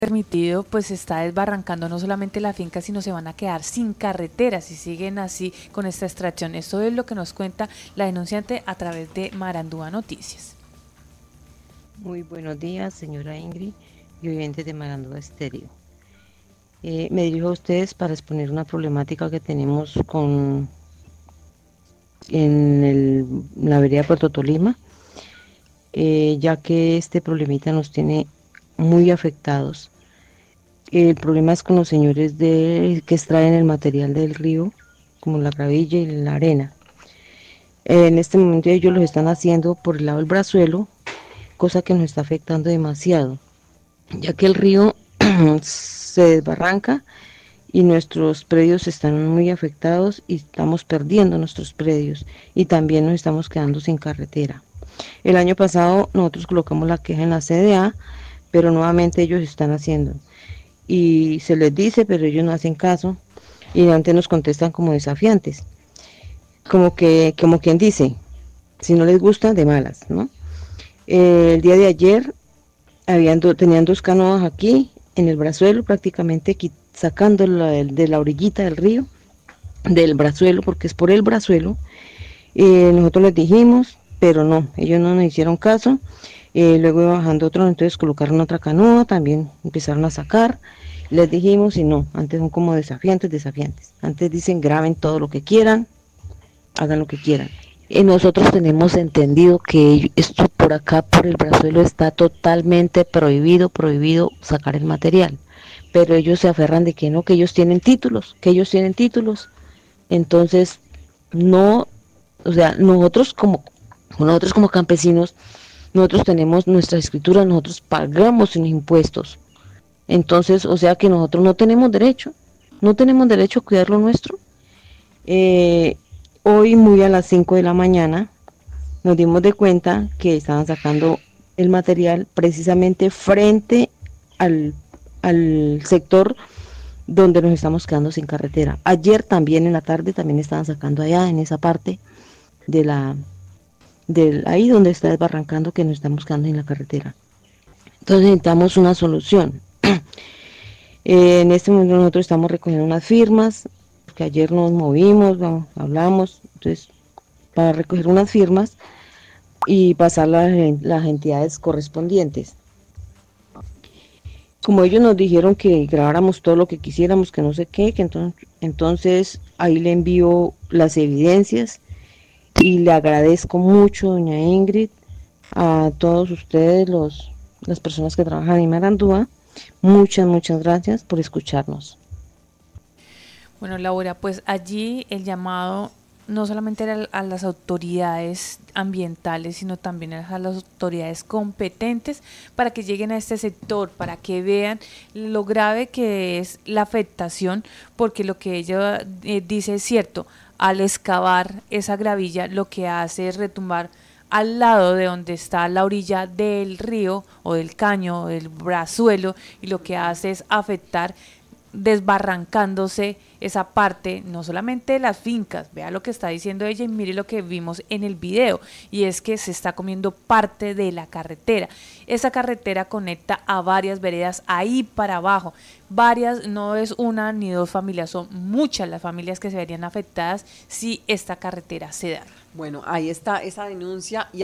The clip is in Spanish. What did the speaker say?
permitido, pues se está desbarrancando no solamente la finca, sino se van a quedar sin carretera si siguen así con esta extracción. Esto es lo que nos cuenta la denunciante a través de Marandúa Noticias. Muy buenos días, señora Ingrid y oyentes de Marandúa Estéreo. Me dirijo a ustedes para exponer una problemática que tenemos la vereda Puerto Tolima, ya que este problemita nos tiene muy afectados. El problema es con los señores que extraen el material del río, como la gravilla y la arena. En este momento ellos lo están haciendo por el lado del brazuelo, cosa que nos está afectando demasiado, ya que el río se desbarranca y nuestros predios están muy afectados y estamos perdiendo nuestros predios y también nos estamos quedando sin carretera. El año pasado nosotros colocamos la queja en la CDA, pero nuevamente ellos están haciendo y se les dice, pero ellos no hacen caso y antes nos contestan como desafiantes, como quien dice, si no les gusta, de malas, ¿no? El día de ayer tenían dos canoas aquí en el brazuelo, prácticamente sacándola de la orillita del río, del brazuelo, porque es por el brazuelo. Nosotros les dijimos, pero no, ellos no nos hicieron caso. Luego iba bajando otro, entonces colocaron otra canoa, también empezaron a sacar. Les dijimos y no, antes son como desafiantes. Antes dicen graben todo lo que quieran, hagan lo que quieran. Nosotros tenemos entendido que esto por acá, por el brazuelo, está totalmente prohibido sacar el material. Pero ellos se aferran de que no, que ellos tienen títulos, Entonces, no, o sea, nosotros como campesinos, nosotros tenemos nuestra escritura, nosotros pagamos sus impuestos. Entonces, o sea que nosotros no tenemos derecho a cuidar lo nuestro. Eh, Hoy muy a las 5 de la mañana nos dimos de cuenta que estaban sacando el material precisamente frente al, al sector donde nos estamos quedando sin carretera. Ayer también en la tarde también estaban sacando allá en esa parte de ahí donde está desbarrancando que nos estamos quedando sin la carretera. Entonces necesitamos una solución. En este momento nosotros estamos recogiendo unas firmas, que ayer nos movimos, hablamos, entonces para recoger unas firmas y pasar las entidades correspondientes. Como ellos nos dijeron que grabáramos todo lo que quisiéramos, que no sé qué, que entonces ahí le envío las evidencias y le agradezco mucho, doña Ingrid, a todos ustedes, las personas que trabajan en Marandúa. Muchas gracias por escucharnos. Bueno, Laura, pues allí el llamado no solamente era a las autoridades ambientales, sino también a las autoridades competentes para que lleguen a este sector, para que vean lo grave que es la afectación, porque lo que ella dice es cierto, al excavar esa gravilla lo que hace es retumbar al lado de donde está la orilla del río o del caño o del brazuelo y lo que hace es afectar desbarrancándose esa parte, no solamente de las fincas, vea lo que está diciendo ella y mire lo que vimos en el video, y es que se está comiendo parte de la carretera. Esa carretera conecta a varias veredas ahí para abajo, varias, no es una ni dos familias, son muchas las familias que se verían afectadas si esta carretera se da. Bueno, ahí está esa denuncia.